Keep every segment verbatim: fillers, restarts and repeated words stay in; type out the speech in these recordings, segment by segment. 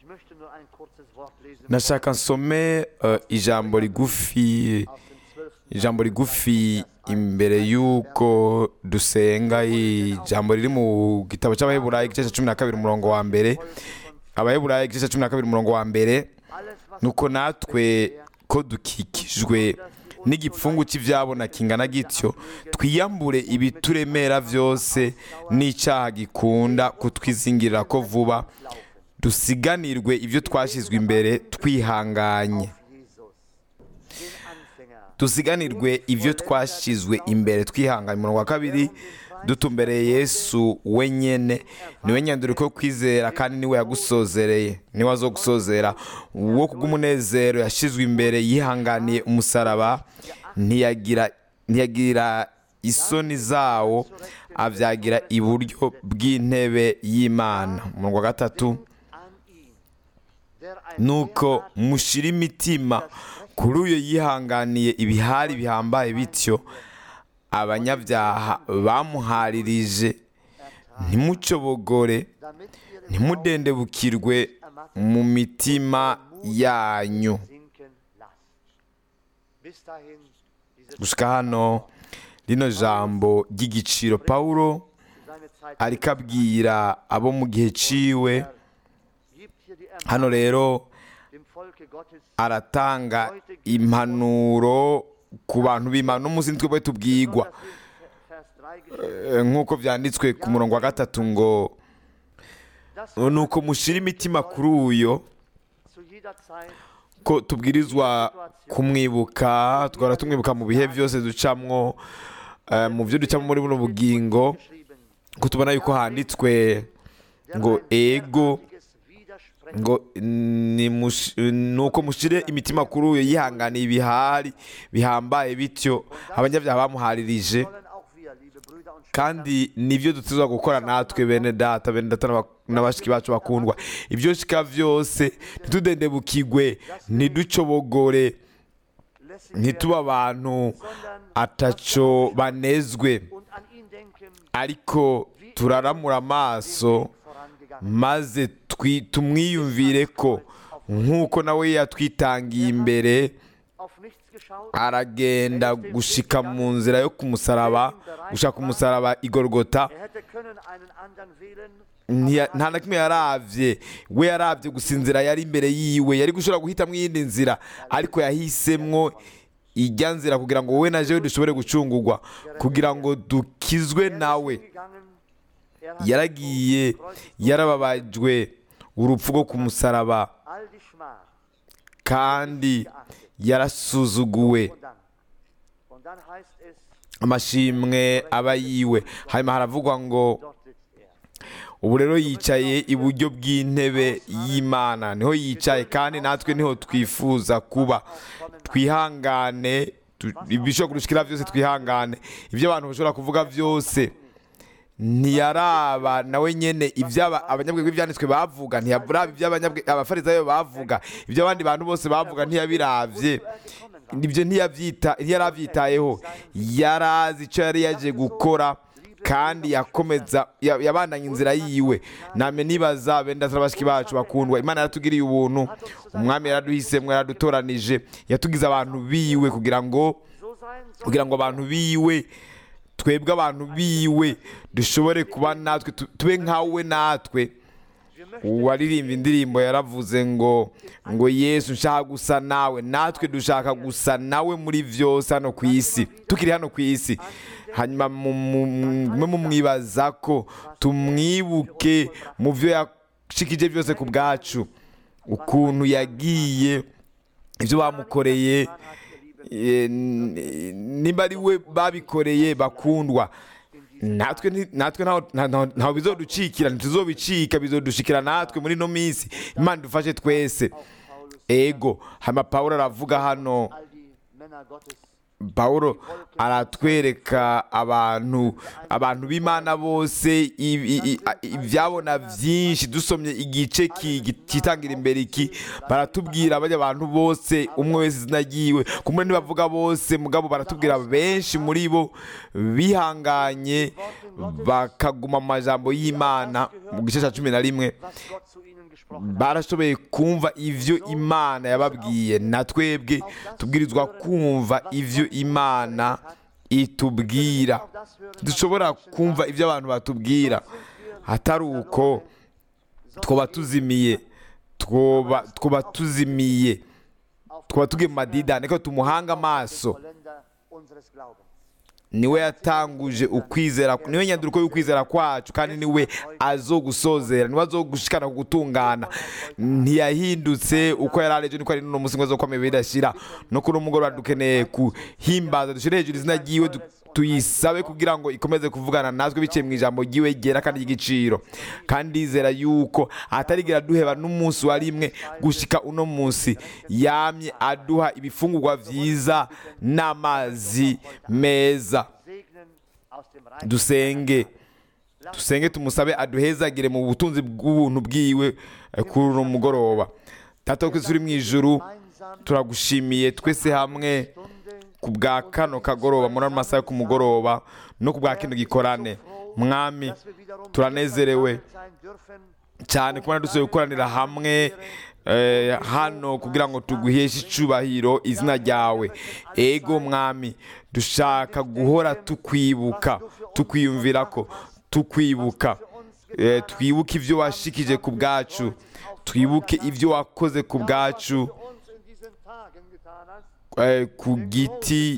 nashaka nsome uh, ijambo rigufi ijambo rigufi imbere y'uko dusenga. Ijambo riri mu gitabo cy'Abaheburayo igice cya cumi na kabiri umurongo wa mbere. Abaheburayo igice cya cumi na kabiri umurongo wa mbere, nuko natwe ko dukikijwe n'igipfungu cy'ivyabona kingana gityo, twiyambure ibituremera vyose n'icyaha gikunda kutwizingirira ko vuba, dusiganirwe ibyo twashizwe imbere twihanganye. Dusiganirwe ibyo twashizwe imbere twihanganye. Umurongo wa kabiri, dutumbereye Yesu wenyene, niwe nyanduriko kwizera kandi niwe yagusozereye, niwe azogusozera. Uwo kubw'umunezero yashizwe imbere yihanganiye umusaraba, ntiyagira ntiyagira isoni zawo, avyagira iburyo bw'intebe y'Imana. Umurongo wa gatatu, nuko mushira imitima kuri uyo yihanganiye ibihari bihambaye bityo, abanyabyaha bamuharirije, ntimucobogore, ntimudendebukirwe mu mitima yanyu. Gushika hano rino jambo ry'igiciro Pawulo ariko abwira abo mu gihe ciwe. Hano rero aratanga impanuro ku bantu b'Imana. Umunsi nitwe tubwigwa nk'uko vyanditswe ku murongo wa gatatu ngo nuko mushira imitima kuri uyo, ko tubwirizwa kumwibuka, twara tumwibuka mu bihe byose ducamwo, uh, mu byo ducamo muri buno bugingo, ko tubona yuko handitswe ngo ego ngo ni mush, nuko mushire imitima kuri uyo yihanganiye ibihari bihambaye bityo, abanyabyaha bamuharirije. Kandi nibyo dutezwa gukora natwe bene data bene data n'abashiki bacu bakundwa. Ibyo shika vyose ntitudendebukigwe, ntiducobogore, ntituba abantu ataco banezwe, ariko turaramura amaso maze tumwiyumvire ko nk'uko nawe yatwitangiye imbere, aragenda gushika mu nzira yo kumusaraba, gushaka umusaraba igorogota. Nta na kimwe yaravye, we yaravye gusa inzira yari imbere yiwe. Yari gushobora guhitamwo iyindi nzira, ariko yahisemwo ijya nzira kugira ngo wowe na jewe dushobore gucungurwa, kugira ngo dukizwe nawe. Yaragiye yarababajwe urupfu rwo kumusaraba, kandi yarasuzuguwe, amashimwe aba yiwe. Hanyuma haravugwa ngo ubu rero yicaye iburyo bw'intebe y'Imana, niho yicaye, kandi natwe niho twifuza kuba. Twihangane, ibishobora kudushikira byose twihangane. Ibyo abantu bashobora kuvuga byose ntiyaraba nawe nyene ivyaba abanyabwenge b'ivyanditswe bavuga, ntiyaraba ivy'abanyabwenge abafarisayo bavuga, ibyo abandi bantu bose bavuga ntiyabiravye. Nibyo ntiyavyita ntiyaravyitayeho. Yarazi ico yari yaje gukora, kandi yakomeza yabandanya inzira yiwe. Name nibaza benda abashiki bacu bakundwa, Imana yaratugiriye ubuntu. Umwami yaraduhisemwe, yaradutoranije, yatugize abantu biwe kugira ngo kugira ngo abantu biwe, twebwe abantu biwe, dushobore kuba natwe, tube nkawe natwe. Uwaririmba indirimbo yaravuze ngo ngo Yesu nshaka gusa nawe. Natwe dushaka gusa nawe muri vyose hano ku isi, tukiri hano ku isi. Hanyuma mwe mumwibaza ko tumwibuke mu vyo yashikije byose ku bwacu, ukuntu yagiye, ivyo bamukoreye, nimba ari we babikoreye bakundwa. Natwe natwe ntaho bizoducikira, ntituzobicika, bizodushikira natwe muri no minsi. Imana dufashe twese. Ego hama Pawulo aravuga hano, Pawulo aratwereka abantu abantu b'Imana bose ivyabona vyinshi. Dusomye igice kitangira imbere iki, baratubwira abajya abantu bose, umwe wese izina ryiwe. Kumwe ntibavuga bose, mugabo baratubwira benshi muri bo bihanganye bakaguma mu majambo y'Imana. Mu gice cya cumi na rimwe barashoboye kumva ivyo Imana yababwiye, na twebwe tubwirizwa kumva ivyo Imana itubwira. Dushobora kumva ivyo abantu batubwira, hatari uko twoba tuzimiye twoba twoba tuzimiye twoba tugiye mu madidani ko tumuhanga amaso. Niwe yatanguje ukwizera, niwe nyanduruko y'ukwizera kwacu, kandi niwe azogusozera, niwe azogushikana ku gutungana. Ntiyahindutse uko yari arejo niko ari no musi ngo azokomeye bidashira. No kuri umugoroba dukeneye kuhimbaza, dushire hejuru izina ryiwe, tuyisabe kugira ngo ikomeze kuvugana natwe biciye mu ijambo ryiwe ryera kandi ry'igiciro. Kandi ndizera yuko atarigera duheba n'umunsi wa rimwe gushika uno munsi. Yamye aduha ibifungurwa vyiza n'amazi meza. Dusenge dusenge tumusabe aduhezagire mu butunzi bw'ubuntu bwiwe kuri uno mugoroba. Data twese uri mu ijuru, turagushimiye twese hamwe ku bwa kano kagoroba, muri ano masaha yo ku mugoroba, no ku bwa kino gikorane. Mwami, turanezerewe cyane kubona dusohoye gukoranira hamwe eh, hano kugira ngo tuguheshe icubahiro izina ryawe. Ego Mwami, dushaka guhora tukwibuka, tukwiyumvira ko tukwibuka, eh, twibuke ivyo washikije ku bwacu, twibuke ivyo wakoze ku bwacu ku giti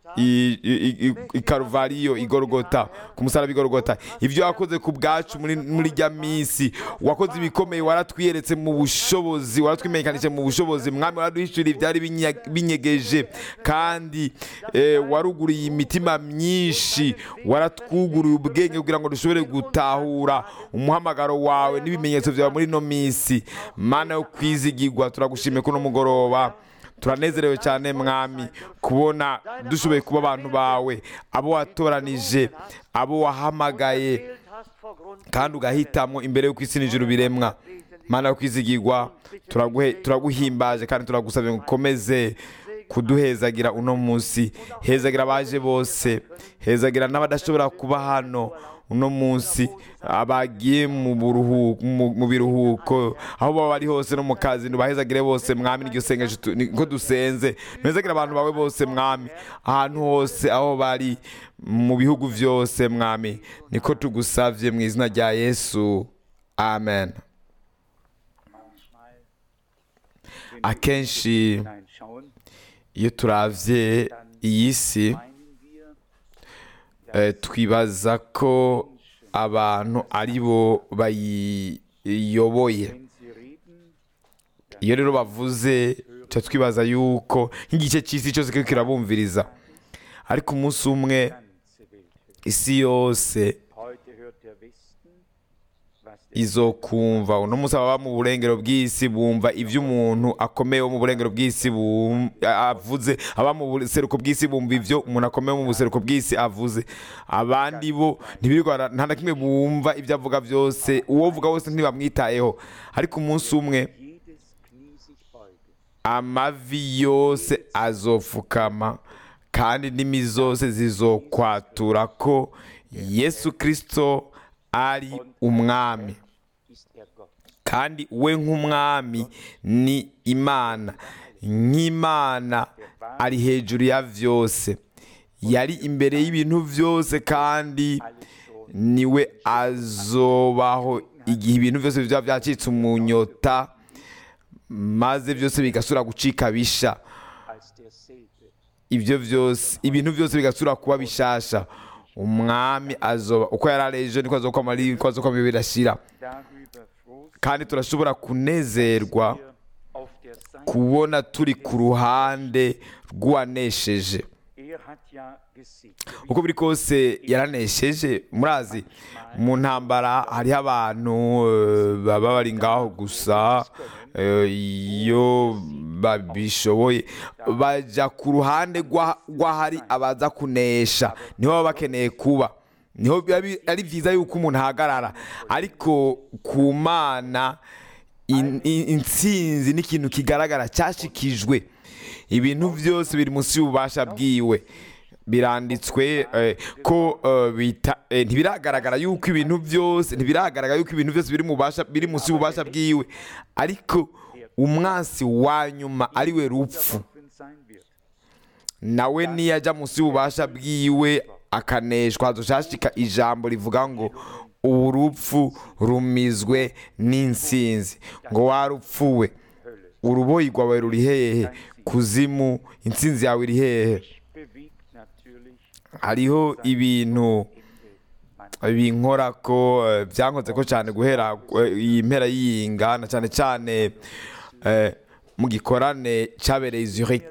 i Karuvariyo, igorogota, ku musaraba igorogota. Ivyo wakoze ku bwacu muri muri rya minsi, wakoze ibikomeye, waratwiyeretse mu bushobozi, waratwimenyekanije mu bushobozi. Mwami, waraduhishurira ivyari binyegeje, kandi eh, waruguriye imitima myinshi, waratwuguruye ubwenge kugira ngo dushobore gutahura umuhamagaro wawe n'ibimenyetso vyawe muri no minsi. Mana yo kwizigirwa, turagushimiye kuno mugoroba. Turanezerewe cyane Mwami kubona dushoboye kuba abantu bawe, abo watoranije, abo wahamagaye kandi ugahitamwo imbere y'uko isi n'ijuru biremwa. Mana yo kwizigirwa, turaguhe turaguhimbaje kandi turagusabye ngo ukomeze kuduhezagira uno munsi. Hezagira abaje bose, hezagira n'abadashobora kuba hano uno munsi, abagiye mu buruhuko, mu biruhuko, aho baba bari hose no mu kazi, ntubahezagire bose Mwami. N'iryo sengesho niko dusenze, ntubahezagire abantu bawe bose Mwami, ahantu hose aho bari mu bihugu vyose Mwami. Niko tugusavye mu izina rya Yesu, amen. Akenshi iyo turavye iyi si, eh, twibaza ko abantu ari bo bayiyoboye. Iyo rero bavuze, tuba twibaza yuko nk'igice cy'isi cyose kiriko kirabumviriza, ariko umunsi umwe isi yose izokumva. Uno munsi ababa mu burengero bw'isi bumva ivyo umuntu akomeye wo mu burengero bw'isi avuze, aba mu buseruko bw'isi bumva ivyo umuntu akomeye wo mu buseruko bw'isi avuze. Abandi bo ntibirwa, nta na kimwe bumva ivyo avuga vyose, uwo vuga wose ntibamwitayeho. Ariko umunsi umwe amavi yose azofukama kandi indimi zose zizokwatura ko Yesu Kristo ari umwami, kandi we nk'umwami ni Imana. Nk'Imana ari hejuru ya vyose, yari imbere y'ibintu vyose, kandi niwe azobaho igihe ibintu vyose bizaba vyacitse umunyota, maze vyose bigasura gucika bisha. Ibyo vyose, ibintu vyose bigasura kuba bishasha. Umwami azoba uko yarareje niko azokwama, niko azokwama birashira. Kandi turashobora kunezerwa kubona turi ku ruhande rw'uwanesheje. Uko biri kose yaranesheje. Murazi, mu ntambara hariho abantu baba bari ngaho gusa, iyo babishoboye baja ku ruhande rw'ahari abaza kunesha, niho baba bakeneye kuba, niho ari byiza yuko umuntu ahagarara. Ariko ku Mana intsinzi ni ikintu kigaragara, cyashikijwe. Ibintu byose biri munsi y'ububasha bwiwe. biranditswe eh, ko eh, bita- eh, ntibiragaragara yuko ibintu byose ntibiragaragara yuko ibintu byose biri mu bubasha biri munsi y'ububasha bwiwe, ariko umwansi wa nyuma ari we rupfu nawe niyajya munsi y'ububasha bwiwe akaneshwa, hazoshashika ijambo rivuga ngo ubu rupfu rumizwe n'insinzi. Ngo warupfuwe, uruboyi rwawe ruri hehe? Kuzimu, insinzi yawe iri hehe? Hariho ibintu binkora ko eh, byankoze ko cyane guhera eh, iyi mpera y'iyinga, na cyane cyane eh, mu gikorane cyabereye i Zurich.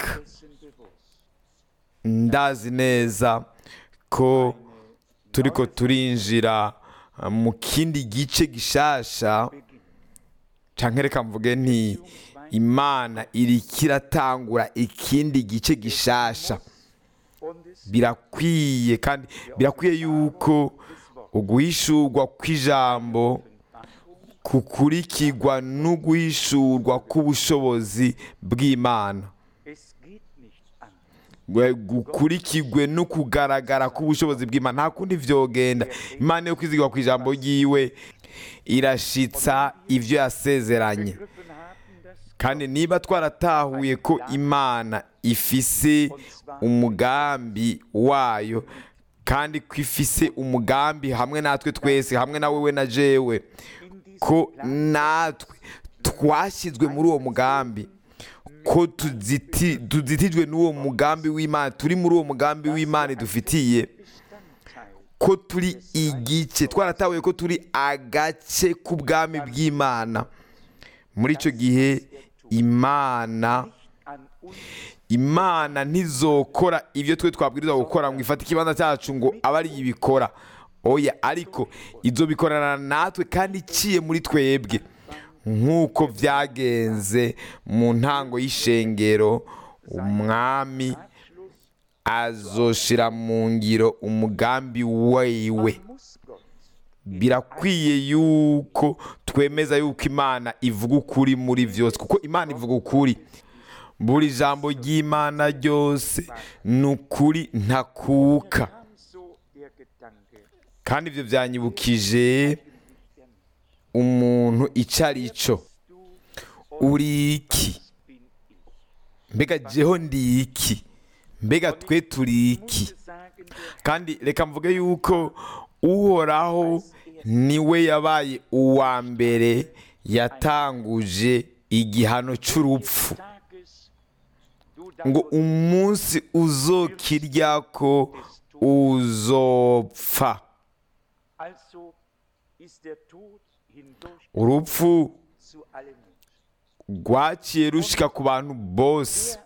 Ndazi neza ko turiko turinjira eh, mu kindi gice gishasha, canke reka mvuge nti Imana iriko iratangura ikindi gice gishasha. Birakwiye kandi birakwiye yuko uguhishurwa kw'ijambo kukurikirwa n'uguhishurwa k'ubushobozi bw'Imana, Gwe- gukurikirwe no kugaragara k'ubushobozi bw'Imana. Nta kundi vyogenda. Imana yo kwizigirwa ku ijambo ryiwe irashitsa ivyo yasezeranye, kandi niba twaratahuye ko Imana ifise umugambi wayo, kandi ko ifise umugambi hamwe natwe twese, hamwe na wewe na jewe, ko natwe twashyizwe muri uwo mugambi, ko tuziti- tuzitijwe n'uwo mugambi w'Imana, turi muri uwo mugambi w'Imana idufitiye, ko turi igice, twaratahuye ko turi agace k'ubwami bw'Imana. Muri icyo gihe Imana Imana ntizokora ibyo twe twabwirizwa gukora ngo ifate ikibanza cyacu ngo abe ari ibikora. Oya, ariko izo bikorana natwe kandi iciye muri twebwe, nk'uko byagenze mu ntango y'ishengero. Umwami azoshira mu ngiro umugambi wiwe. Birakwiye yuko twemeza yuko Imana ivuga ukuri muri byose, kuko Imana ivuga ukuri. Buri jambo ry'Imana ryose ni ukuri ntakuka. Kandi ibyo byanyibukije umuntu icyo ari cyo. Uri iki? Mbega jeho ndi iki? Mbega twe turi iki? Kandi reka mvuge yuko uhoraho niwe yabaye uwa mbere yatanguje igihano cy'urupfu, ngo umunsi uzokiryako uzopfa. Urupfu rwaciye rushika ku bantu bose.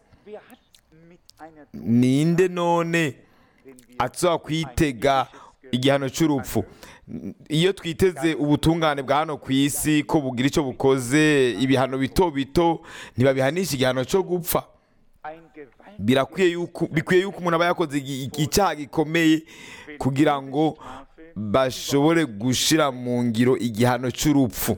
Ninde none atsoba kwitega igihano cy'urupfu? Iyo twiteze ubutungane bwa hano ku isi ko bugira icyo bukoze, ibihano bito bito ntibabihanisha igihano cyo gupfa. Birakwiye yuko bikwiye yuko umuntu aba yakoze igi- icyaha gikomeye kugira ngo bashobore gushira mu ngiro igihano cy'urupfu.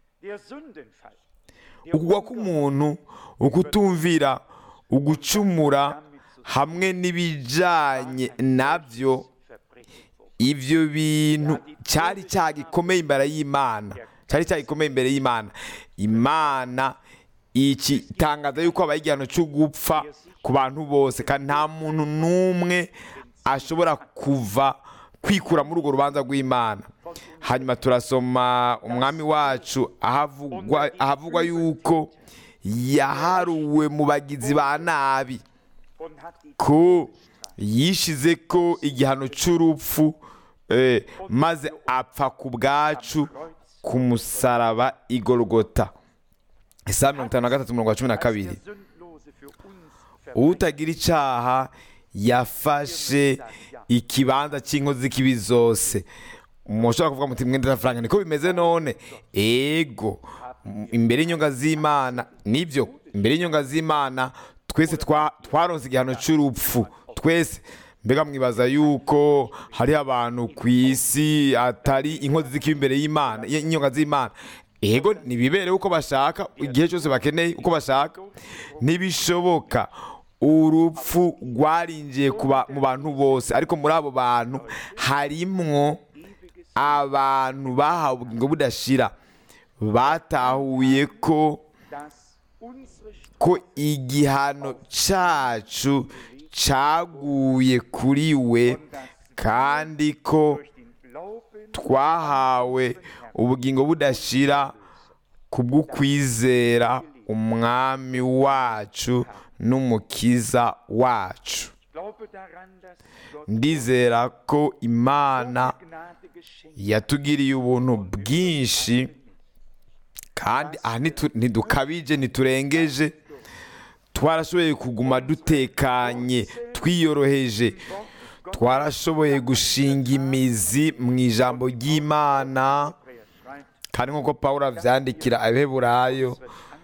Ukugwa k'umuntu, ukutumvira, ugucumura hamwe n'ibijanye navyo, ivyo bintu cyari cyaha gikomeye imbere y'Imana, cyari cyaha gikomeye imbere y'Imana. Imana iki tangaza yuko habaye igihano cyo gupfa ku bantu bose, kandi nta muntu n'umwe ashobora kuva kwikura muri urwo rubanza rw'Imana. Hanyuma turasoma umwami wacu ahavugwa ahavugwa yuko yaharuwe mu bagizi ba nabi, ko yishize ko igihano cy'urupfu eh, maze apfa ku bwacu ku musaraba i Golgota. Isaha mirongo itanu na gatatu mirongo cumi na kabiri. Utagira icyaha yafashe ikibanza cy'inkozi z'ikibi zose. Mushobora kuvuga muti mwenda Frank, niko bimeze none? Ego, imbere y'inyonga z'Imana nibyo, imbere y'inyonga z'Imana twese twa- twaronse igihano cy'urupfu twese. Mbega mwibaza yuko hari abantu ku isi atari inkozi z'ikibi imbere y'Imana, y'inyonga z'Imana? Ego, nibibere uko bashaka igihe cyose bakeneye uko bashaka. Ntibishoboka urupfu rwarinjiye mu bantu bose, ariko muri abo bantu harimwo abantu bahawe ubugingo budashira, batahuye ko ko igihano cyacu cyaguye kuri we, kandi ko twahawe ubugingo budashira kubw'ukwizera umwami wacu n'umukiza wacu. Ndizera ko Imana yatugiriye ubuntu bwinshi, kandi aha ntidukabije ntiturengeje, twarashoboye kuguma dutekanye twiyoroheje, twarashoboye gushinga imizi mu ijambo ry'Imana, kandi nk'uko Pawulo avyandikira Abaheburayo,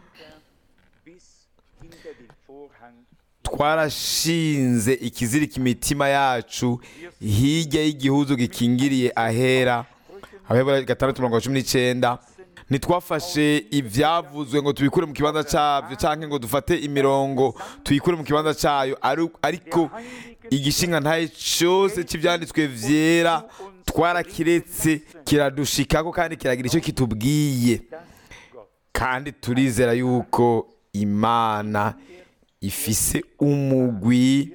twarashinze ikizirika imitima yacu hirya y'igihuzu gikingiriye ahera. Abaheburayo gatandatu mirongo cumi n'icyenda. Ntitwafashe ibyavuzwe ngo tubikure mu kibanza cyabyo, cyangwa ngo dufate imirongo tuyikure mu kibanza cyayo, ariko igishinga ntaye cyose cy'ibyanditswe byera twarakiretse kiradushikako kandi kiragira icyo kitubwiye. Kandi turizera yuko Imana ifise umugwi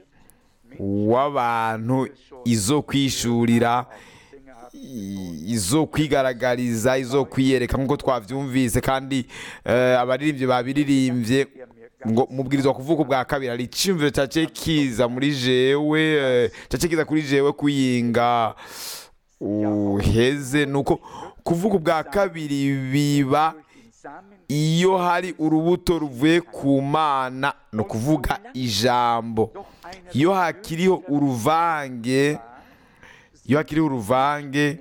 w'abantu izo kwishurira, izo kwigaragariza, izo kwiyereka nk'uko twabyumvise. kandi abaririmbyi babiririmbye ngo mubwirizwa kuvuga ubwa kabiri. Hari icyumviro cyace kiza muri jewe, cyace kiza kuri jewe kuyinga uheze, nuko kuvuga ubwa kabiri biba iyo hari urubuto ruvuye ku Mana, no kuvuga ijambo. Iyo hakiriho uruvange iyo hakiriho uruvange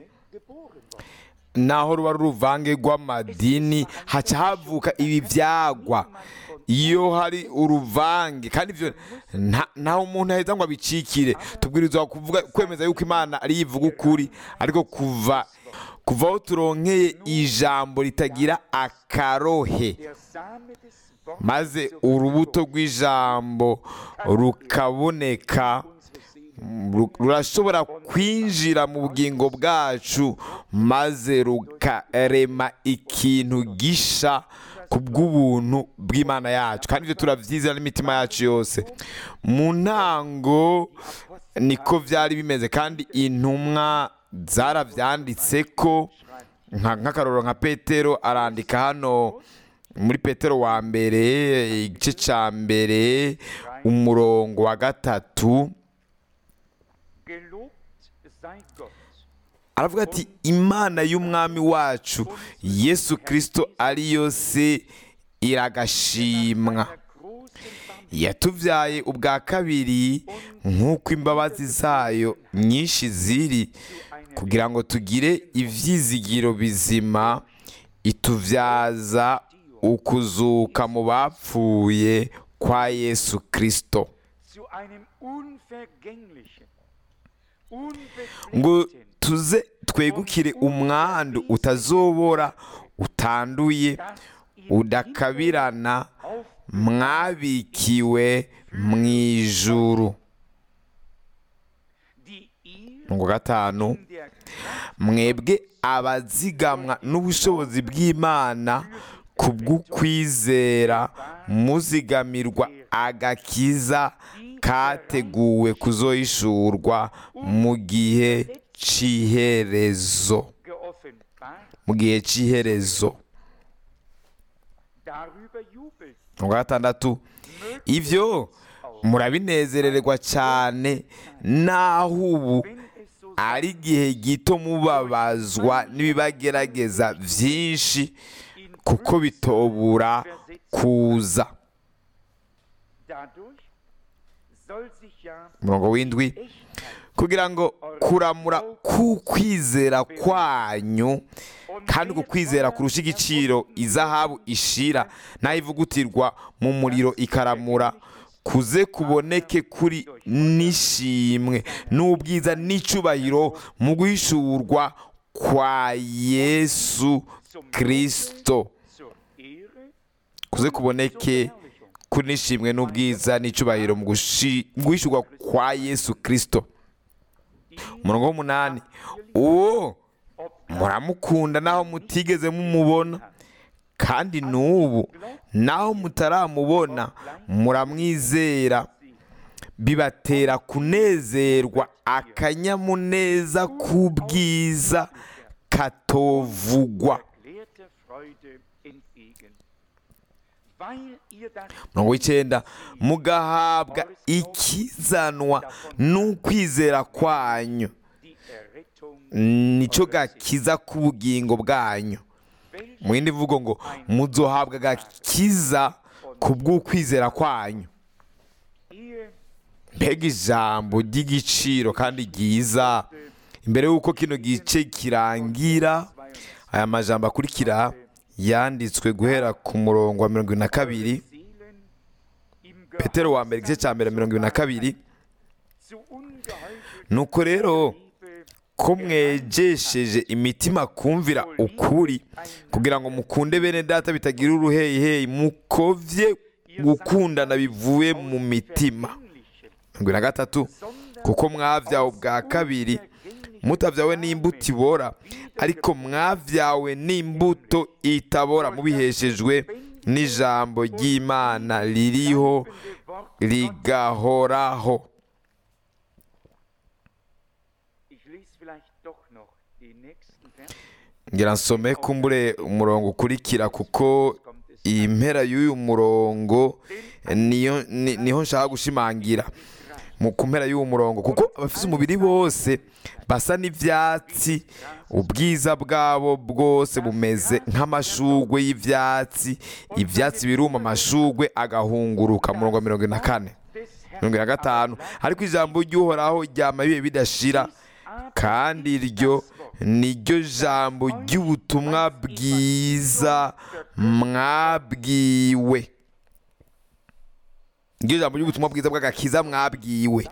naho ruba uruvange rw'amadini, haca havuka ibi byagwa. Iyo hari uruvange, kandi ibyo ntaho umuntu aheza ngo abicikire. Tubwirizwa kuvuga kwemeza yuko Imana ari ivuga ukuri, ariko kuva kuva aho turonkeye ijambo ritagira akarohe, maze urubuto rw'ijambo rukaboneka, rurashobora kwinjira mu bugingo bwacu, maze rukarema ikintu gisha ku bw'ubuntu bw'Imana yacu. Kandi ibyo turabyizera n'imitima yacu yose. Mu ntango niko byari bimeze, kandi intumwa zarabyanditse ko, nk'akarorero nka Petero arandika hano muri Petero wa mbere igice cya mbere umurongo wa gatatu, aravuga ati Imana y'umwami wacu Yesu Kristo ariyo se iragashimwa, yatubyaye ubwa kabiri nk'uko imbabazi zayo nyinshi ziri, kugira ngo tugire ivyizigiro bizima, ituvyaza ukuzuka mu bapfuye kwa Yesu Kristo, ngo tuze twegukire umwandu utazobora, utanduye, udakabirana, mwabikiwe mu ijuru. Ngo gatanu, mwebwe abazigamwa n'ubushobozi bw'Imana kubw'ukwizera, muzigamirwa agakiza kateguwe kuzohishurwa mu gihe c'iherezo. Mu gihe c'iherezo. Ngo gatandatu, ivyo murabinezererwa cyane, naho ubu ari igihe gito mubabazwa n'ibibagerageza byinshi, kuko bitobura kuza. Umurongo w'indwi, kugira ngo kuramura k'ukwizera kwanyu, kandi uku kwizera kurusha igiciro izahabu ishira naho ivugutirwa mu muriro ikaramura, kuze kuboneke kuri nishimwe n'ubwiza n'icubahiro mu guhishurwa kwa Yesu Kristo. Kuze kuboneke kuri nishimwe n'ubwiza n'icyubahiro mu guhishurwa kwa Yesu Kristo. umurongo w'umunani, uwo muramukunda naho mutigeze mumubona, kandi n'ubu naho mutaramubona muramwizera, bibatera kunezerwa akanyamuneza k'ubwiza katovugwa. umurongo w'icyenda, mugahabwa ikizanwa n'ukwizera kwanyu, nicyo gakiza k'ubugingo bwanyu. mu yindi mvugo ngo muzohabwa agakiza ku bw'ukwizera kwanyu. mbega ijambo ry'igiciro kandi ryiza! imbere y'uko kino gice kirangira, aya majambo akurikira yanditswe guhera ku murongo wa mirongo ine na kabiri, Petero wa mbere igice cya mbere mirongo ine na kabiri. nuko rero ko mwejesheje imitima kumvira ukuri, kugira ngo mukunde bene data bitagira uruheyiheyi, mukovye gukundana bivuye mu mitima. mirongo ine na gatatu, kuko mwavyawe ubwa kabiri mutavyawe n'imbuto ibora, ariko mwavyawe n'imbuto itabora, mubiheshejwe n'ijambo ry'Imana ririho rigahoraho. ngira nsome kumbure umurongo ukurikira, kuko iyi mpera y'uyu murongo niyo niho nshaka gushimangira. mu kumpera y'uwo murongo, kuko abafite umubiri bose basa n'ivyatsi, ubwiza bwabo bwose bumeze nk'amashugwe y'ivyatsi, ivyatsi biruma amashugwe agahunguruka. murongo wa mirongo ine na kane. mirongo ine na gatanu, ariko ijambo ry'Uhoraho ryama bibe bidashira, kandi iryo niryo jambo ry'ubutumwa bwiza mwabwiwe. iryo jambo ry'ubutumwa bwiza bw'agakiza mwabwiwe.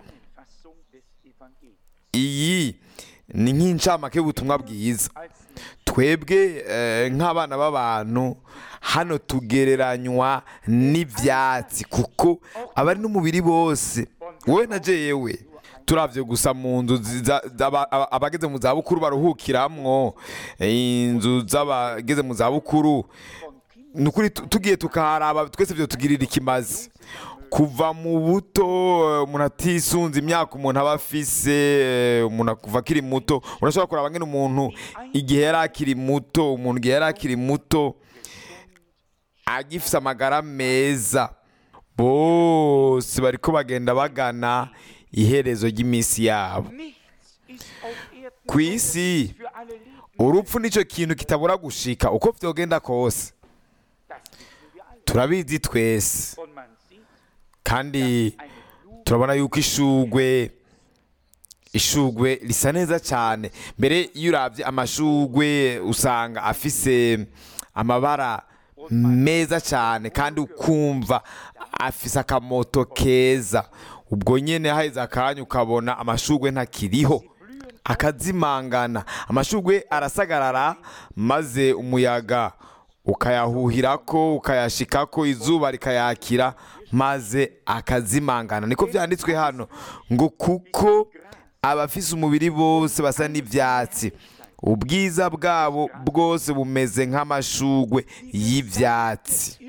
iyi ni nk'incamake y'ubutumwa bwiza. twebwe nk'abana b'abantu hano tugereranywa n'ivyatsi, kuko abari n'umubiri bose, wowe na jewe, turavye gusa mu nzu abageze mu zabukuru baruhukiramwo, inzu z'abageze mu zabukuru, nukuri tugiye tukaharaba twese vyo tugirira ikimazi. kuva mu buto umuntu atisunze imyaka umuntu aba afise, umuntu kuva akiri muto, urashobora kuraba ngene umuntu igihe yari akiri muto, umuntu igihe yari akiri muto agifise amagara meza, bose bariko bagenda bagana iherezo ry'iminsi yabo. ku isi urupfu nico kintu kitabura gushika uko vyogenda kose, turabizi twese, kandi turabona yuko ishugwe ishugwe risa neza cyane. mbere iyo uravye amashugwe usanga afise amabara meza cyane, kandi ukumva afise akamoto keza. ubwo nyene haheze akanya ukabona amashugwe ntakiriho, akazimangana. amashugwe arasagarara, maze umuyaga ukayahuhirako, ukayashikako, izuba rikayakira, maze akazimangana. niko vyanditswe hano ngo kuko abafise umubiri bose basa n'ivyatsi, ubwiza bwabo bwose bumeze nk'amashugwe y'ivyatsi.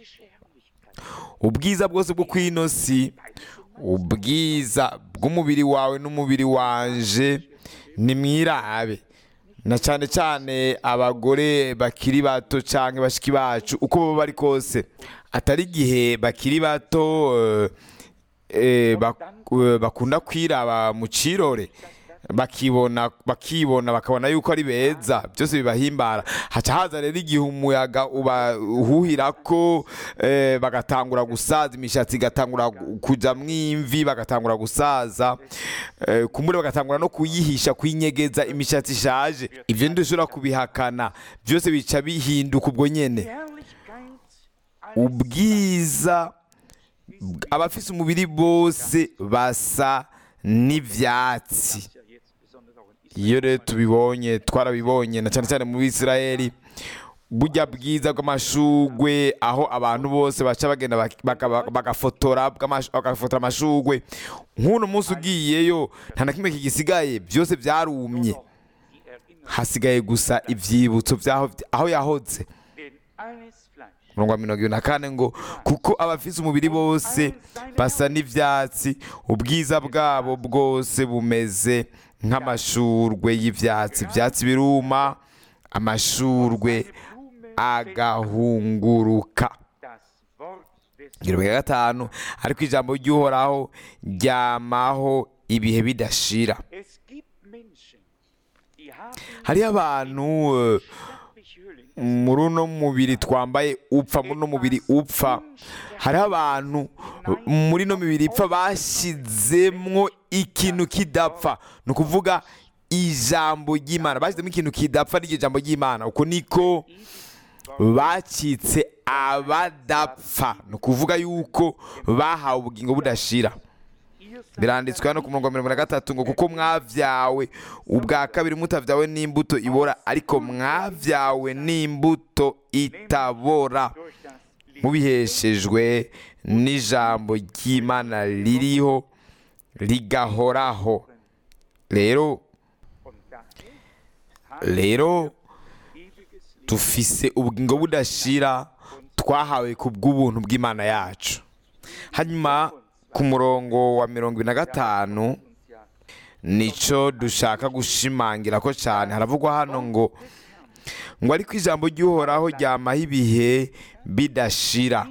ubwiza bwose bwo kwino si, ubwiza bw'umubiri wawe n'umubiri wanje, ni mwirabe, na cyane cyane abagore bakiri bato canke bashiki bacu, uko baba bari kose, atari igihe bakiri bato eh, bak, bakunda kwiraba mu cirore, bakibona bakibona bakabona yuko ari beza, byose bibahimbara. haca haza rero igihe umuyaga ubahuhirako, eh, bagatangura gusaza, imishatsi igatangura kujamwo imvi, bagatangura gusaza, eh, kumure bagatangura no kuyihisha, kuyinyegeza imishatsi ishaje. ivyo ntidushobora kubihakana, byose bica bihinduka ubwo nyene. ubwiza, abafise umubiri bose basa n'ivyatsi. iyo rero tubibonye, twarabibonye na cyane cyane mu Bisirayeli, burya bwiza bw'amashugwe aho abantu bose baca bagenda bagafotora bagafotora amashugwe. nk'uno munsi ugiyeyo nta na kimwe kigisigaye, byose byarumye, hasigaye gusa ibyibutso by'aho aho yahoze. umurongo wa mirongo ibiri na kane ngo kuko abafite umubiri bose basa n'ibyatsi, ubwiza bwabo bwose bumeze nk'amashurwe y'ibyatsi. ibyatsi biruma, amashurwe agahunguruka. mirongo ya gatanu ariko ijambo ry'uhoraho ryamaho ibihe bidashira. hariho abantu muri uno mubiri twambaye upfa, muri uno mubiri upfa, hariho abantu muri uno mubiri ipfa bashyizemwo ikintu kidapfa, ni ukuvuga ijambo ry'Imana. bashyizemo ikintu kidapfa n'iryo jambo ry'Imana. uko niko bacitse abadapfa, ni ukuvuga yuko bahawe ubugingo budashira. biranditswe hano ku murongo wa mirongo na gatatu ngo kuko mwavyawe ubwa kabiri mutavyawe n'imbuto ibora, ariko mwavyawe n'imbuto itabora, mubiheshejwe n'ijambo ry'Imana ririho rigahoraho. rero rero dufise ubugingo budashira twahawe ku bw'ubuntu bw'Imana yacu. hanyuma ku murongo wa mirongo ine na gatanu nico dushaka gushimangira ko cyane. haravugwa hano ngo ngo ariko ijambo ry'uhoraho ryamaho ibihe bidashira,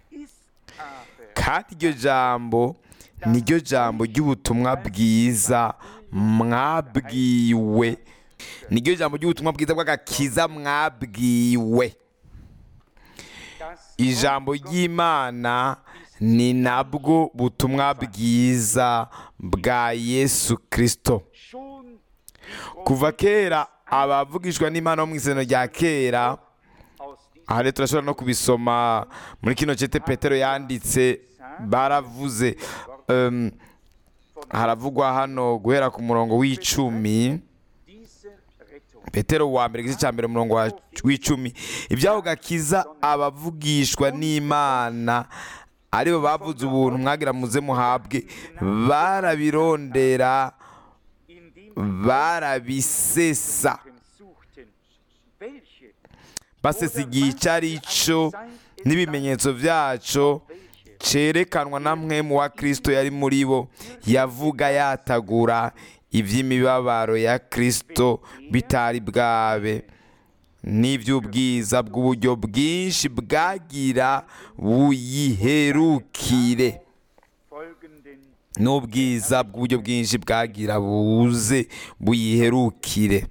kandi iryo jambo niryo jambo ry'ubutumwa bwiza mwabwiwe, niryo jambo ry'ubutumwa bwiza bw'agakiza mwabwiwe. ijambo ry'Imana ni nabwo butumwa bwiza bwa Yesu Kristo. kuva kera abavugishwa n'Imana bo mu isezerano rya kera, aha rero turashobora no kubisoma muri kino cete Petero yanditse, baravuze um, haravugwa hano guhera ku murongo w'icumi, Petero wa mbere igice cya mbere umurongo w'icumi, ibyaho gakiza abavugishwa n'Imana aribo bavuze ubuntu mwagira muze muhabwe, barabirondera barabisesa, basesa igihe icyo ari cyo n'ibimenyetso byaco cerekanwa na mwemu wa Kristo yari muri bo, yavuga yatagura iby'imibabaro ya Kristo bitari bwabe, n'iby'ubwiza bw'uburyo bwinshi bwagira buyiherukire, n'ubwiza bw'uburyo bwinshi bwagira buze buyiherukire.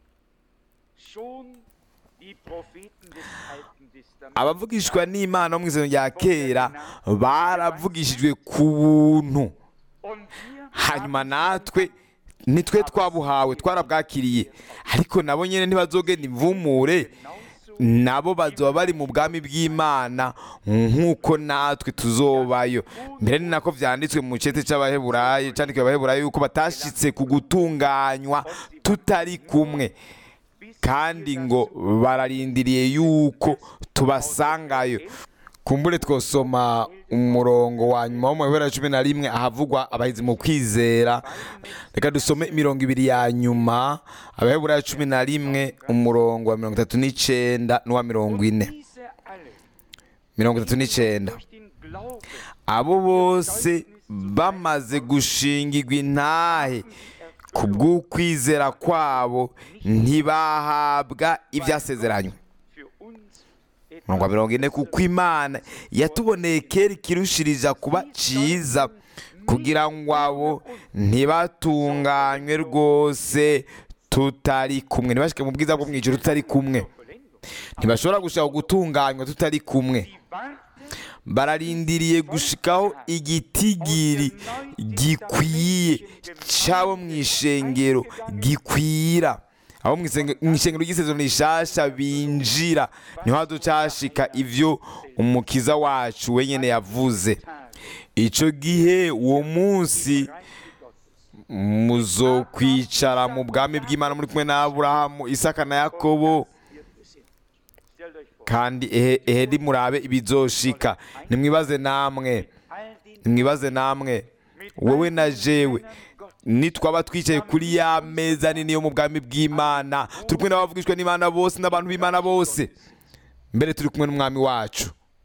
abavugishwa n'Imana mu izina rya kera baravugishijwe ku buntu, hanyuma natwe nitwe twabuhawe, twarabwakiriye, ariko nabo nyine ntibazogenda imvumure, nabo bazoba bari mu bwami bw'Imana nk'uko natwe tuzobayo. mbere ni nako vyanditswe mu cete c'Abaheburayo, candikiwe Abaheburayo yuko batashitse ku gutunganywa tutari kumwe, kandi ngo bararindiriye yuko tubasangayo. kumbure twosoma umurongo wa nyuma wo mu Baheburayo cumi na rimwe ahavugwa abahizi mu kwizera. reka dusome imirongo ibiri ya nyuma, Abaheburayo cumi na rimwe umurongo wa mirongo itatu n'icenda n'uwa mirongo ine. mirongo itatu n'icenda, abo bose bamaze gushingirwa intahe ku bw'ukwizera kwabo ntibahabwa ibyasezeranywe. mirongo mirongo ine, kuko Imana yatuboneye kera ikirushiriza kuba cyiza, kugira ngo abo ntibatunganywe rwose tutari kumwe, ntibashike mu bwiza bwo mu ijuru tutari kumwe. ntibashobora gushaka gutunganywa tutari kumwe. bararindiriye gushikaho igitigiri gikwiye cyabo mu ishengero gikwira, abo mu ishengero ry'isezerano rishasha binjira, niho haducashika ivyo umukiza wacu wenyene yavuze. ico gihe uwo munsi muzokwicara mu bwami bw'Imana muri kumwe na Aburahamu, Isaka na Yakobo. kandi ehe ehe nimurabe ibizoshika. Nimwibaze namwe nimwibaze namwe wowe na jewe nitwaba twicaye kuri ya meza nini yo mu bwami bw'Imana, turi kumwe n'abavugishwa n'Imana bose n'abantu b'Imana bose, mbere turi kumwe n'umwami wacu,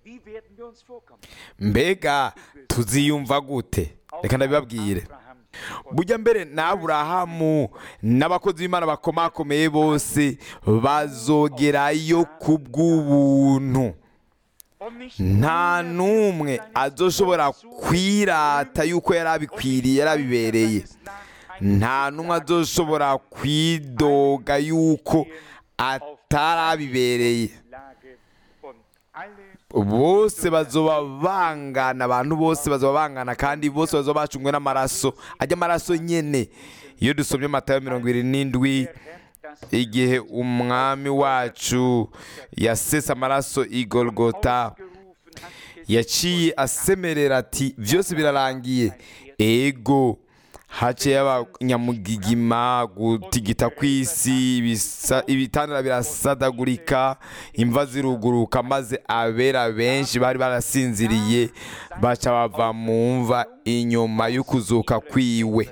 mbega tuziyumva gute? Reka ndabibabwire. Burya mbere na Aburahamu n'abakozi b'Imana bakomakomeye bose bazogerayo ku bw'ubuntu. Nta n'umwe azoshobora kwirata yuko yari abikwiriye, yari abibereye. Nta n'umwe azoshobora kwidoga yuko atari abibereye. Bose bazoba bangana, abantu bose bazoba bangana, kandi bose bazoba bacungwe n'amaraso, ajya amaraso nyene. Iyo dusomye Matayo mirongo irindwi n'indwi, igihe umwami wacu yasesa amaraso i Golgota, yaciye asemerera ati byose birarangiye. Ego haciye abanyamugigima, gutigita kw'isi, ibitandara birasadagurika, imva ziruguruka, maze abera benshi bari barasinziriye baca bava mu mva inyuma y'ukuzuka kwiwe.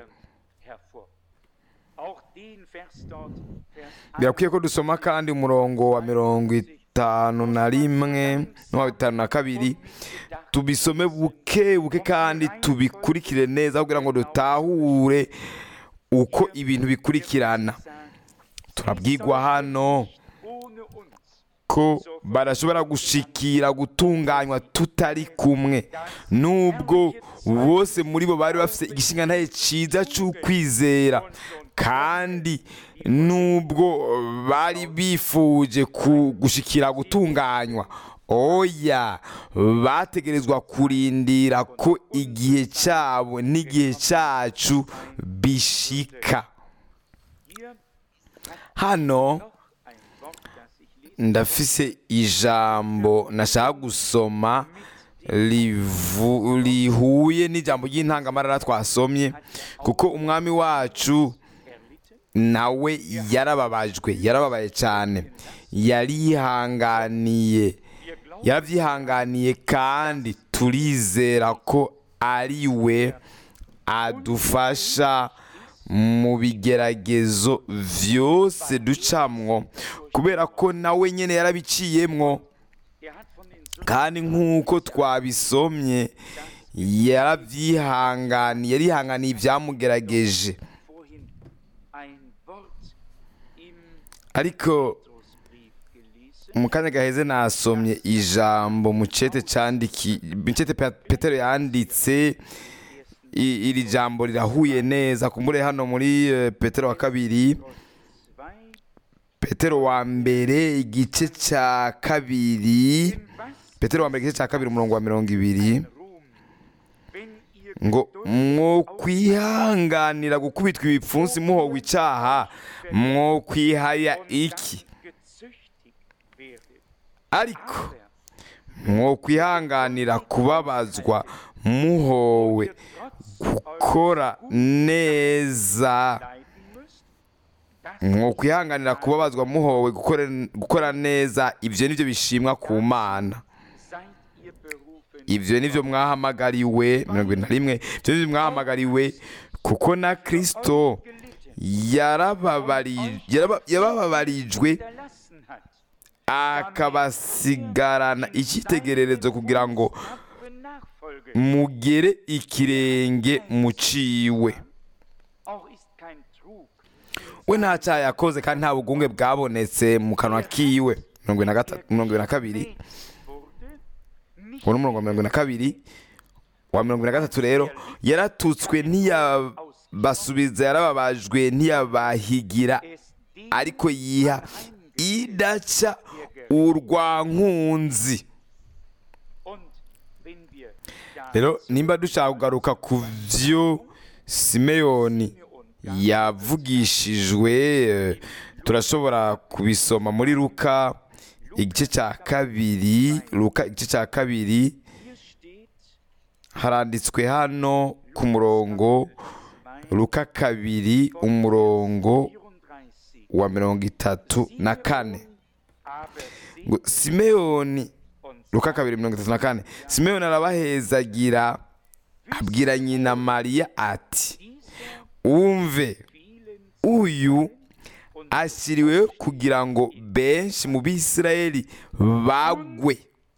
Birakwiye ko dusoma kandi umurongo wa mirongo itanu na rimwe n'uwa bitanu na kabiri, tubisome buke buke kandi tubikurikire neza kugira ngo dutahure uko ibintu bikurikirana. Turabwirwa hano ko barashobora gushikira gutunganywa tutari kumwe, nubwo bose muri bo bari bafite igishingantahe ciza c'ukwizera, kandi nubwo bari bifuje gushikira gutunganywa, oya, bategerezwa kurindira ko igihe cyabo n'igihe cyacu bishika. Hano ndafise ijambo nashaka gusoma rihuye n'ijambo ry'intangamarara twasomye, kuko umwami wacu nawe yarababajwe, yarababaye cyane, yarihanganiye, yarabyihanganiye, kandi turizera ko ari we adufasha mu bigeragezo vyose ducamwo, kubera ko nawe nyene yarabiciyemwo, kandi nk'uko twabisomye yarabyihanganiye, yarihanganiye ivyamugerageje. Ariko mu kanya gaheze nasomye ijambo mu cete candiki mu cete Petero yanditse, iri jambo rirahuye neza kumbure hano muri Petero wa kabiri, Petero wa mbere igice ca kabiri, Petero wa mbere igice ca kabiri umurongo wa mirongo ibiri, ngo mwo kwihanganira gukubitwa ibipfunsi muhowe icaha, mwo kwihaya iki? Ariko mwo kwihanganira kubabazwa muhowe gukora neza, mwo kwihanganira kubabazwa muhowe gukora neza. Ivyo nivyo bishimwa ku Mana, ivyo nivyo mwahamagariwe. mirongo ine na rimwe, ivyo nivyo mwahamagariwe, kuko na Kristo yarababarijwe akabasigarana icyitegererezo kugira ngo mugere ikirenge muciwe. We nta cyaha yakoze, kandi nta bugunge bwabonetse mu kanwa kiwe. mirongo ine na kabiri, uwo ni umurongo wa mirongo ine na kabiri. Wa mirongo ine na gatatu rero, yaratutswe ntiyabasubiza, yarababajwe ntiyabahigira, ariko yiha idaca urwankunzi. Rero nimba dushaka kugaruka ku vyo Simeyoni yavugishijwe, turashobora kubisoma muri Luka igice cya kabiri. Luka igice cya kabiri haranditswe hano ku murongo, Luka kabiri umurongo wa mirongo itatu na kane. ngo simeyoni Luka kabiri mirongo itatu na kane simeyoni arabahezagira abwira nyina Mariya ati umve uyu ashyiriwe kugira ngo benshi mu Bisirayeli bagwe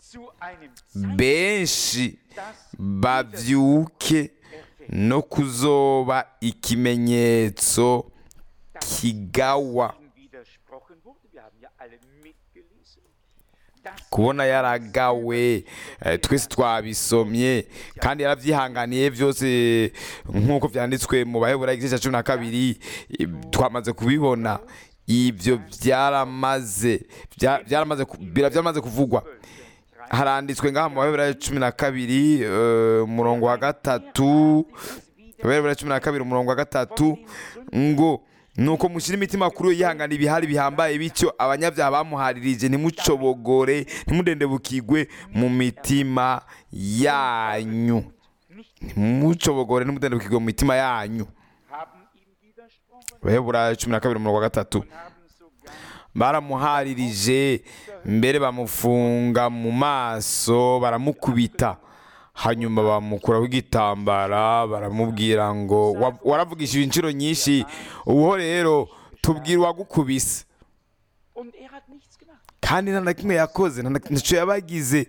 benshi babyuke no kuzoba ikimenyetso kigawa. Kubona yaragawe twese twabisomye kandi yarabyihanganiye byose nk'uko byanditswe mu Baheburayo igice cya cumi na kabiri twamaze kubibona. Ibyo byaramaze byaramaze byaramaze kuvugwa, haranditswe ngaha mu Baheburayo cumi na kabiri umurongo wa gatatu, Baheburayo cumi na kabiri umurongo wa gatatu ngo nuko mushyira imitima kuri yo yihangana ibihari bihambaye, bityo abanyabyaha bamuharirije ntimucobogore ntimudendebukigwe mu mitima yanyu. Ntimucobogore ntimudendebukigwe mu mitima yanyu. Baheburayo cumi na kabiri umurongo wa gatatu. Baramuharirije mbere bamufunga mu maso baramukubita, hanyuma bamukuraho igitambara baramubwira ngo waravugishije inshuro nyinshi, ubu rero tubwira uwagukubise. Kandi nta na kimwe yakoze, ntacyo yabagize.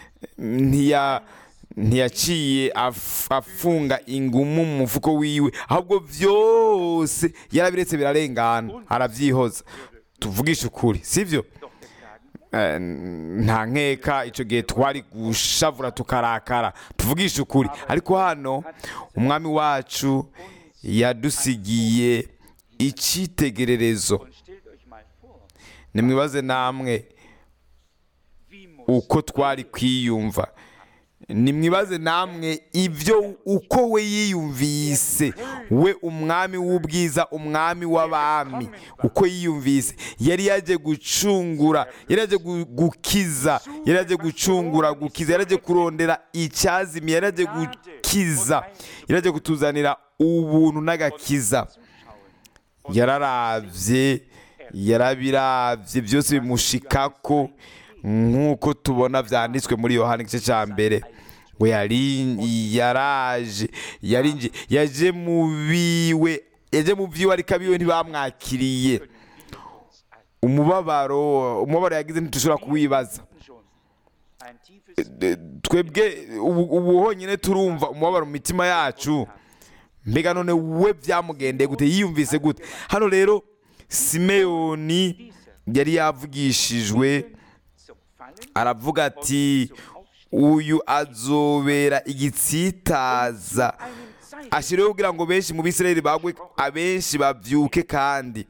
Ntiyaciye afunga ingumu mu mufuko wiwe, ahubwo byose yarabiretse birarengana arabyihoza. Tuvugisha ukuri, sibyo? Nta nkeka icyo gihe twari gushavura tukarakara, tuvugisha ukuri. Ariko hano umwami wacu yadusigiye icyitegererezo. Nimwibaze namwe uko twari kwiyumva, nimwibaze namwe ibyo uko we yiyumvise, we umwami w'ubwiza, umwami w'abami, uko yiyumvise. Yari yaje gucungura, yari yaje gukiza, yari yaje gucungura, gukiza, yari yaje kurondera icyazimiye, yari yaje gukiza, yari yaje kutuzanira ubuntu n'agakiza. Yararavye, yarabiravye, byose bimushikako nk'uko tubona byanditswe muri Yohana igice cya mbere. We yari yaraje yarinje yaje mu biwe yaje mu byiwe ariko abiwe ntibamwakiriye. Umubabaro umubabaro yagize ntitushobora kuwibaza twebwe. Ubu honyine turumva umubabaro mu mitima yacu, mbega none we byamugendeye gute, yiyumvise gute? Hano rero Simeyoni yari yavugishijwe, aravuga ati uyu azobera igitsitaza, ashyiriweho kugira ngo benshi mu Bisirayeli bagwe, abenshi babyuke, kandi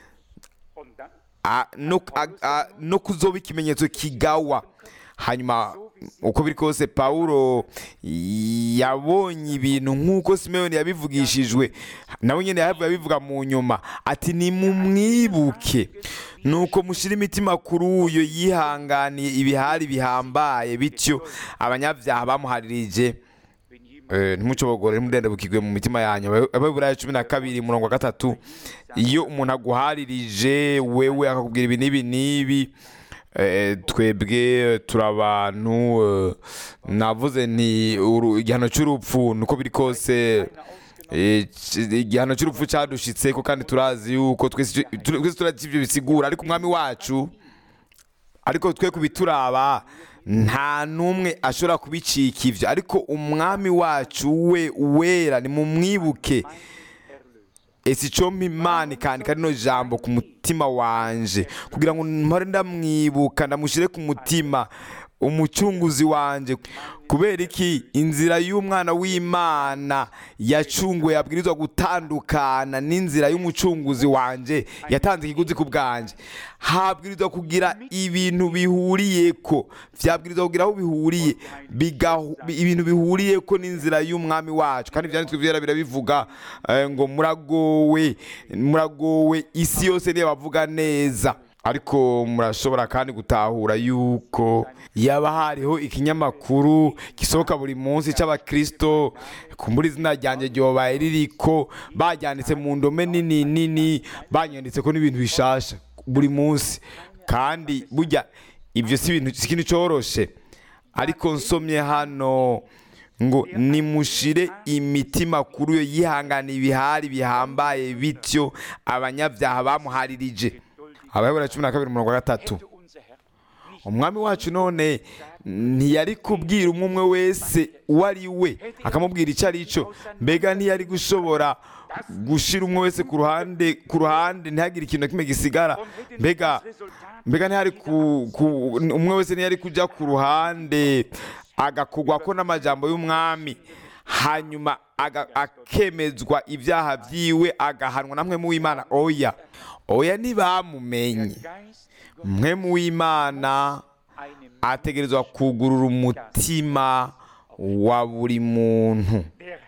no kuzoba ikimenyetso kigawa. Hanyuma uko biri kose Pawulo yabonye ibintu nk'uko Simeyoni yabivugishijwe, nawe nyine yabivuga mu nyuma ati nimumwibuke nuko mushyira imitima kuri uyo yihanganiye ibihari bihambaye, bityo abanyabyaha bamuharirije ntimucobogore ntimudendebukigwe mu mitima yanyu. Baheburayo cumi na kabiri umurongo wa gatatu. Iyo umuntu aguharirije wewe akakubwira ibi n'ibi n'ibi, twebwe turi abantu, navuze nti igihano cy'urupfu nuko biri kose, igihano cy'urupfu cyadushitse ko, kandi turazi yuko twese turazi ibyo bisigura. Ariko umwami wacu, ariko twe kubituraba nta n'umwe ashobora kubicika ibyo. Ariko umwami wacu we wera, nimumwibuke. Ese icyo mpimana ikandika rino jambo ku mutima wanje, kugira ngo mpore ndamwibuka, ndamushyire ku mutima, umucunguzi wanje. Kubera iki? Inzira y'umwana w'Imana yacunguwe yabwirizwa gutandukana n'inzira y'umucunguzi wanje yatanze ikiguzi ku bwanje. Habwirizwa kugira ibintu bihuriyeko, byabwirizwa kugira aho bihuriye, ibintu bihuriyeko n'inzira y'umwami wacu. Kandi byanditswe byera birabivuga ngo muragowe, muragowe, isi yose niyo bavuga neza. Ariko murashobora kandi gutahura yuko yaba hariho ikinyamakuru gisohoka buri munsi cy'abakristo, kumbura izina ryanjye ryobaye ririko, bajyanditse mu ndome nini nini, banyanditse ko n'ibintu bishasha buri munsi. Kandi burya ibyo si ibintu si ikintu cyoroshe, ariko nsomye hano ngo nimushire imitima kuri yo yihangana ibihari bihambaye bityo abanyabyaha bamuharirije. Abayobora cumi na kabiri umurongo wa gatatu. Umwami wacu none ntiyari kubwira umwe umwe wese uwo ari we akamubwira icyo ari cyo, mbega ntiyari gushobora gushira umwe wese ku ruhande ku ruhande ntihagire ikintu na kimwe gisigara, mbega mbega ntihari umwe wese ntiyari kujya ku ruhande agakugwa ko n'amajambo y'umwami, hanyuma akemezwa ibyaha byiwe agahanwa na mwe mu w'Imana? Oya oya, ntibamumenye. Mwe mu w'Imana ategerezwa kugurura umutima wa buri muntu.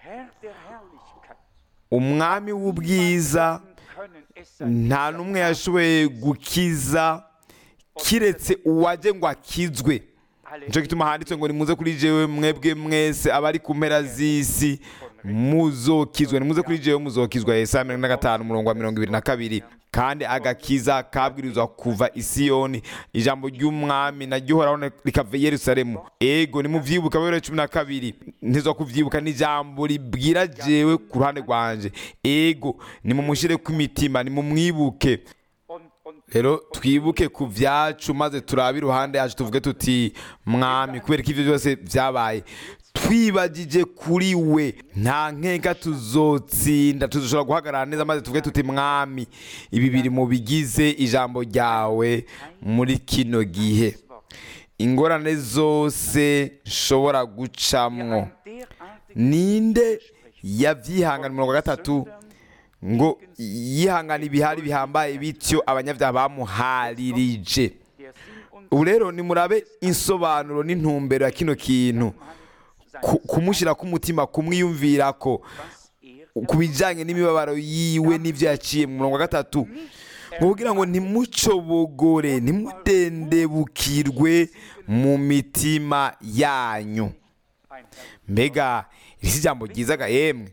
Umwami w'ubwiza nta n'umwe yashoboye gukiza kiretse uwaje ngo akizwe. Nicyo gituma handitswe ngo nimuze kuri jewe mwebwe mwese abari ku mpera z'isi muzokizwa, nimuze kuri jewe muzokizwa. Yesaya mirongo ine na gatanu umurongo wa mirongo ibiri na kabiri. Kandi agakiza kabwirizwa kuva i Siyoni, ijambo ry'umwami naryo uhoraho rikava i Yerusalemu. Ego nimuvyibuka Abayobora cumi na kabiri, ntizwa kuvyibuka n'ijambo ribwira jewe ku ruhande rwanje. Ego nimumushire ku mitima, nimumwibuke. Rero twibuke ku vyacu maze turabe iruhande yacu tuvuge tuti mwami, kubera ko ivyo byose vyabaye twibagije kuri we nta nkeka tuzotsinda, tuzoshobora guhagarara neza maze tuvuge tuti mwami, ibi biri mu bigize ijambo ryawe muri kino gihe. Ingorane zose nshobora gucamwo, ninde yavyihangana? Umurongo wa gatatu ngo yihangana ibihari bihambaye bityo abanyabyaha bamuharirije. Ubu rero nimurabe insobanuro n'intumbero ya kino kintu, kumushyira ku mutima, kumwiyumvira ko ku bijyanye n'imibabaro yiwe n'ibyo yaciye. Mu murongo wa gatatu kugira ngo ntimucobogore, ntimudendebukirwe mu mitima yanyu. Mbega iri si ijambo ryiza ga yemwe?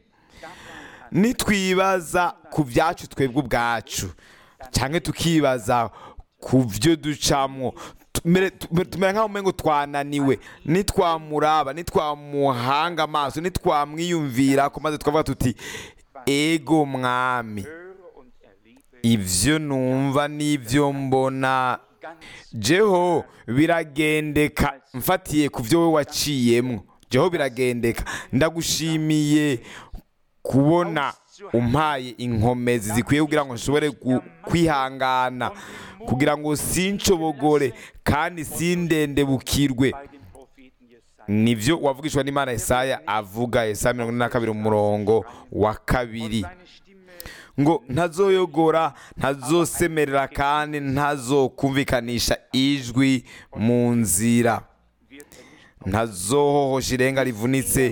Nitwibaza ku byacu twebwe ubwacu cyangwa tukibaza ku byo ducamwo, tumera nk'aho umengo twananiwe, nitwamuraba, nitwamuhanga amaso, nitwamwiyumvira ko maze twavuga tuti ego mwami, ivyo numva n'ivyo mbona jeho biragendeka, mfatiye ku byo we waciyemwo, jeho biragendeka. Ndagushimiye kubona umpaye inkomezi zikwiye kugira ngo nshobore kwihangana, kugira ngo sinshobogore kandi sindendebukirwe. Nivyo wavugishwa n'Imana Yesaya avuga, Yesaya mirongo ine na kabiri umurongo wa kabiri, ngo ntazoyogora, ntazosemerera kandi ntazokumvikanisha ijwi mu nzira, ntazohohosha irenga rivunitse,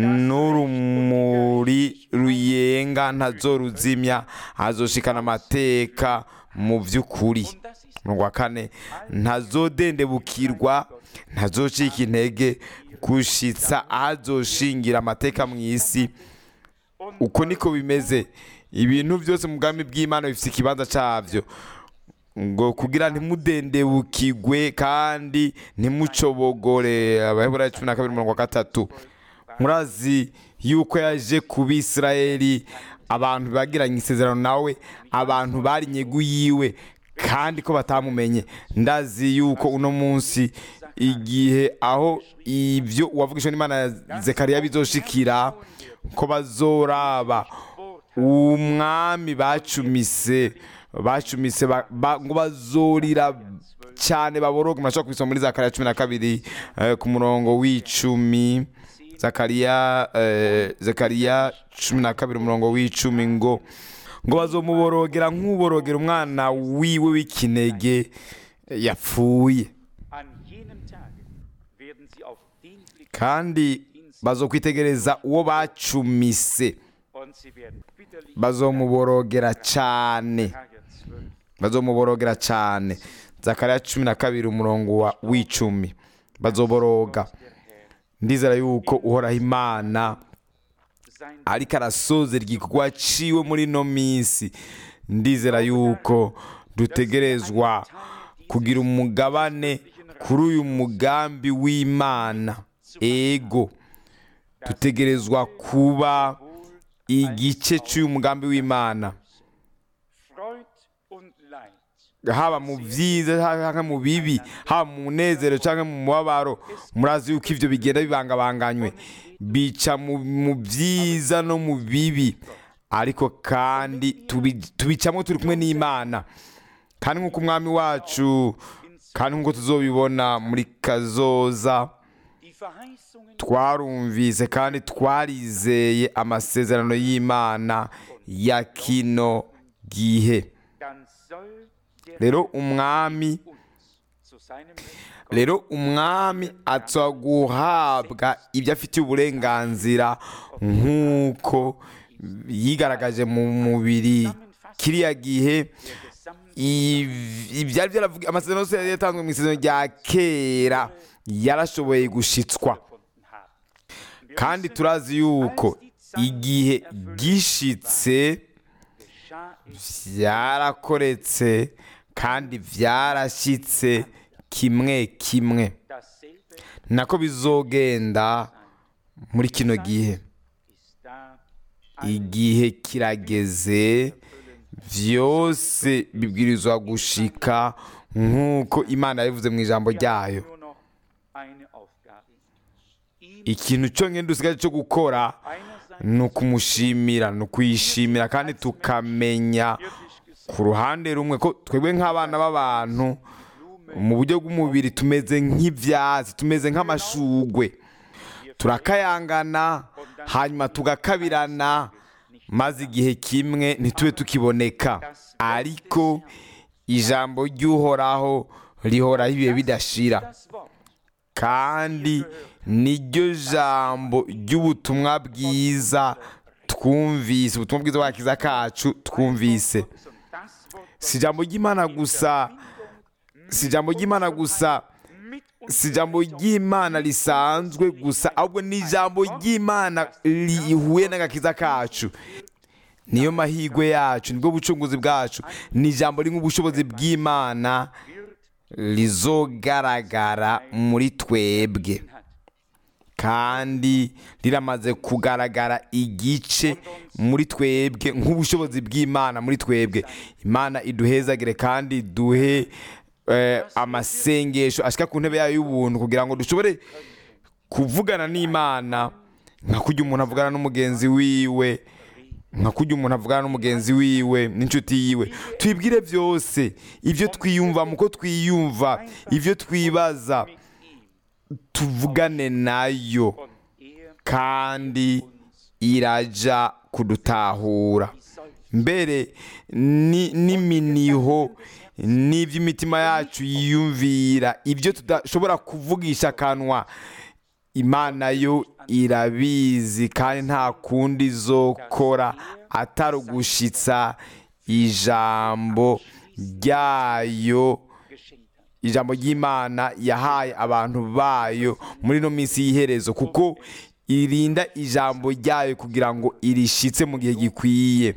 n'urumuri ruyenga ntazoruzimya, azoshikana amateka mu by'ukuri. Umurongo wa kane, ntazodendebukirwa, ntazocika intege gushitsa ahazoshingira amateka mu isi. Uko niko bimeze, ibintu byose mu bwami bw'Imana bifite ikibanza cyabyo, ngo kugira ntimudendebukirwe kandi ntimucobogore. Abayobora cumi na kabiri umurongo wa gatatu. Murazi yuko yaje ku Bisirayeli, abantu bagiranye isezerano nawe, abantu bari inyegu yiwe kandi ko batamumenye. Ndazi yuko uno munsi igihe aho ibyo wavugishwa n'Imana Zekariya bizoshikira, ko bazoraba umwami bacumise bacumise ngo bazorira cyane baboroga. Murashobora kubisoma muri Zakariya cumi na kabiri ku murongo w'icumi. Zakariya Zakariya cumi na kabiri umurongo w'icumi, ngo ngo bazomuborogera nk'uborogera umwana wiwe w'ikinege yapfuye, kandi bazokwitegereza uwo bacumise, bazomuborogera cyane, bazomuborogera cyane. Zakariya cumi na kabiri umurongo w'icumi, bazoboroga. Ndizera yuko uhoraho Imana ariko arasoza igikorwa ciwe muri no minsi. Ndizera yuko dutegerezwa kugira umugabane kuri uyu mugambi w'Imana. Ego dutegerezwa kuba igice cy'uyu mugambi w'Imana, haba mu byiza cyangwa mu bibi, haba mu munezero cyangwa mu mubabaro. Murazi yuko ibyo bigenda bibangabanganywe, bica mu byiza no mu bibi, ariko kandi tubicamo turi kumwe n'Imana. Kandi nk'uko umwami wacu, kandi nk'uko tuzobibona muri kazoza, twarumvise kandi twarizeye amasezerano y'Imana ya kino gihe. Rero umwami rero umwami atsa guhabwa ibyo afitiye uburenganzira nk'uko yigaragaje mu mubiri kiriya gihe. Ibyari byaravuga amasezerano yose yatanzwe mu isezerano rya kera yarashoboye gushitswa, kandi turazi yuko igihe gishitse byarakoretse kandi byarashyitse kimwe kimwe. Nako bizogenda muri kino gihe. Igihe kirageze, byose bibwirizwa gushika nk'uko Imana yabivuze mu ijambo ryayo. Ikintu cyonyine dusigaje cyo gukora ni ukumushimira, ni ukuyishimira, kandi tukamenya ku ruhande rumwe ko twebwe nk'abana b'abantu mu buryo bw'umubiri tumeze nk'ibyatsi, tumeze nk'amashugwe, turakayangana hanyuma tugakabirana, maze igihe kimwe ntitube tukiboneka. Ariko ijambo ry'Uhoraho rihoraho ibihe bidashira, kandi niryo jambo ry'ubutumwa bwiza twumvise, ubutumwa bwiza bw'agakiza kacu twumvise. Si ijambo ry'Imana gusa, si ijambo ry'Imana gusa, si ijambo ry'Imana risanzwe gusa, ahubwo ni ijambo ry'Imana rihuye n'agakiza kacu. Niyo mahirwe yacu, nibwo bucunguzi bwacu. Ni ijambo rimwe ubushobozi bw'Imana rizogaragara muri twebwe, kandi riramaze kugaragara igice muri twebwe nk'ubushobozi bw'Imana muri twebwe. Imana iduhezagire kandi duhe eh, amasengesho ashika ku ntebe yayo y'ubuntu, kugira ngo dushobore kuvugana n'Imana nka kurya umuntu avugana n'umugenzi wiwe, nka kurya umuntu avugana n'umugenzi wiwe n'inshuti yiwe. Twibwire byose, ibyo twiyumva, muko twiyumva, ibyo twibaza, tuvugane nayo, kandi iraja kudutahura. Mbere n'iminiho n'iby'imitima yacu yiyumvira, ibyo tudashobora kuvugisha akanwa, Imana yo irabizi, kandi nta kundi izokora atari ugushitsa ijambo ryayo, ijambo ry'Imana yahaye abantu bayo muri no minsi y'iherezo, kuko irinda ijambo ryayo kugira ngo irishitse mu gihe gikwiye.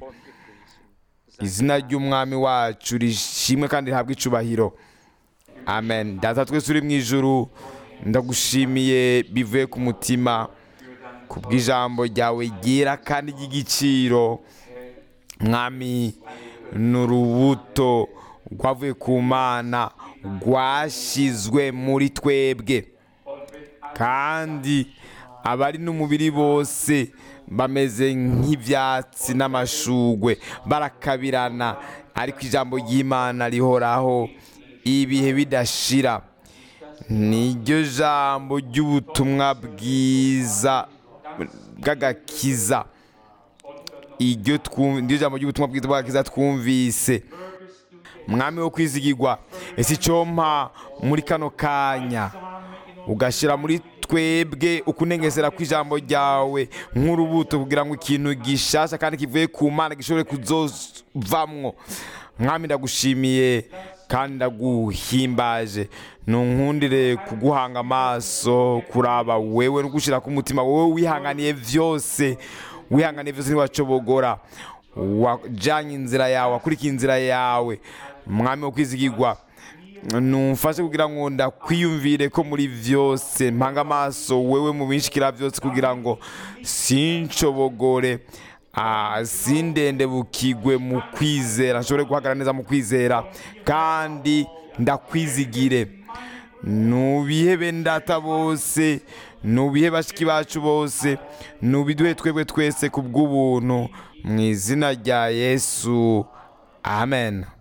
Izina ry'umwami wacu rishimwe kandi rihabwe icubahiro. Amen. Data twese uri mu ijuru, ndagushimiye bivuye ku mutima kubw'ijambo ryawe ryera kandi ry'igiciro. Mwami, n'urubuto rwavuye ku Mana rwashizwe muri twebwe, kandi abari n'umubiri bose bameze nk'ibyatsi n'amashugwe, barakabirana, ariko ijambo ry'Imana rihoraho ibihe bidashira. Niryo jambo ry'ubutumwa bwiza bw'agakiza, iryo jambo ry'ubutumwa bwiza bw'agakiza twumvise. Mwami wo kwizigirwa, ese icyo mpa muri kano kanya ugashyira muri twebwe ukunengesera kw'ijambo ryawe nk'urubuto, kugira ngo ikintu gishasha kandi kivuye ku Mana gishobore kuzovamwo. Mwami, ndagushimiye kandi ndaguhimbaje. Nunkundire kuguhanga amaso, kuraba wewe no gushira ku mutima, wowe wihanganiye vyose, wihanganiye vyose ntiwacobogora, wajanye inzira yawe, wakurikiye inzira yawe. Mwami wo kwizigirwa, numfashe kugira ngo ndakwiyumvire ko muri byose mpanga amaso wewe mu binshikira byose kugira ngo sinshobogore ah, sindende bukigwe mu kwizera nshobore guhagarara neza mu kwizera kandi ndakwizigire nubihe bendata bose nubihe bashiki bacu bose nubiduhe twebwe twese ku bw'ubuntu mu izina rya Yesu amen.